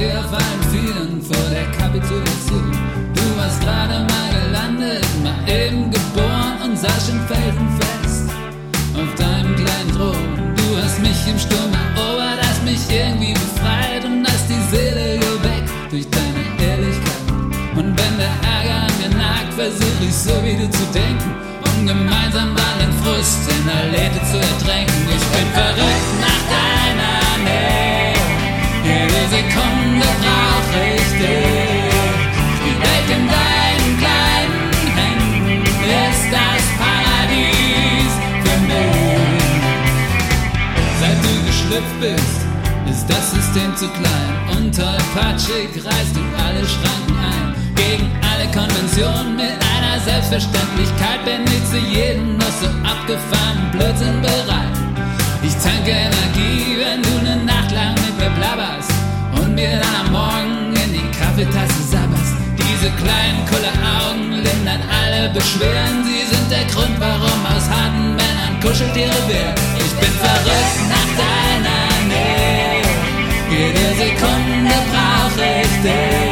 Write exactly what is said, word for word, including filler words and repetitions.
stehe auf allen Vieren vor der Kapitulation. Du warst gerade mal gelandet, mal eben geboren und saß schon felsenfest auf deinem kleinen Thron. Du hast mich im Sturm erobert, hast mich irgendwie befreit und hast die Seele geweckt durch deine Ehrlichkeit. Und wenn der Ärger an mir nagt, versuch ich so wie du zu denken, um gemeinsam dann den Frust in der Läde zu ertränken. Ich bin verrückt nach deiner Nähe, jede Sekunde brauch ich dich. Die Welt in deinen kleinen Händen ist das Paradies für mich. Seit du geschlüpft bist, ist das System zu klein und tollpatschig reißt du alle Schranken ein. Gegen alle Konventionen mit einer Selbstverständlichkeit bin ich zu jedem noch so abgefahrenen Blödsinn bereit. Ich tanke Energie, wenn du ne Nacht lang mit mir blabberst und mir dann am Morgen in die Kaffeetasse sabberst. Diese kleinen Kulleraugen lindern alle Beschwerden, sie sind der Grund, warum aus harten Männern Kuscheltiere werden. Ich bin verrückt nach deiner Nähe, jede Sekunde brauch ich dich.